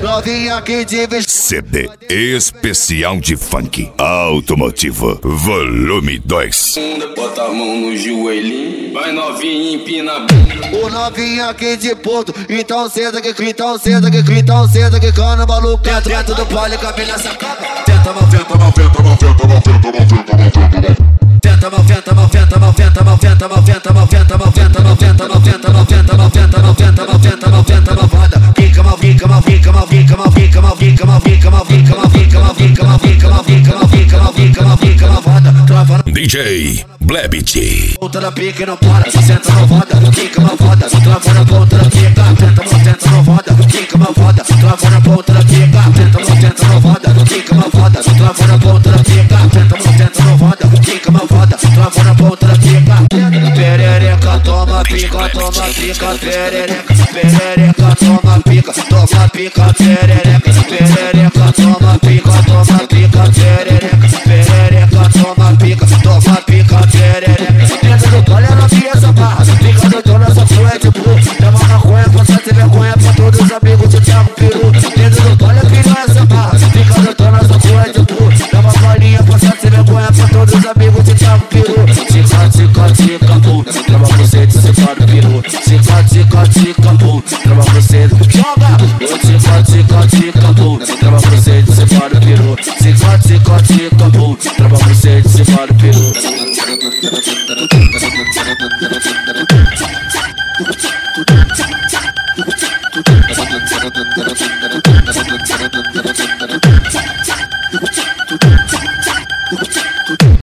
novinha que de vestido. CD especial de funk automotivo, volume 2. Bota a mão no joelhinho, vai novinha, empina a bunda. O novinha aqui de Porto, então senta que cana o maluco dentro do pole, cabelo sacada. Tenta mal, tenta mal, tenta mal, tenta mal, tenta mal, tenta mal, tenta mal. Tenta mal, tenta mal, tenta mal, tenta mal, tenta mal, tenta mal, tenta mal, tenta mal, tenta mal, tenta mal, tenta mal, tenta mal, tenta mal, tenta mal, tenta mal, roda. Fica mal, fica mal, fica mal, fica mal, fica mal, fica mal, fica mal, fica mal, fica mal, fica mal, fica mal, fica mal, fica mal, fica mal, fica mal, roda. Trava DJ Blebit. ponta da pica e não para, senta mal, roda. Fica mal, roda, trava na ponta da pica, tenta mal, roda. Fica mal, roda, trava na ponta da pica, tenta mal, roda. Fica mal, roda, trava na ponta da pica, tenta mal, roda. Fica mal, roda, trava na ponta da pica. Perereca, toma pica, perereca, perereca, toma pica, perereca, perereca, toma pica, perereca, perereca, toma pica, perereca. Dentro do pole ela via essa barra, fica doidona, essa flor é de bru. Leva maconha, passa ter vergonha pra todos os amigos de Thiago Peru. Dentro do pole pica essa barra, fica doidona, essa flor é de bru. Leva bolinha, passa ter vergonha pra todos os amigos de Thiago Peru. Tica, pum, trava você de separa o peru. Tica, pum, trava você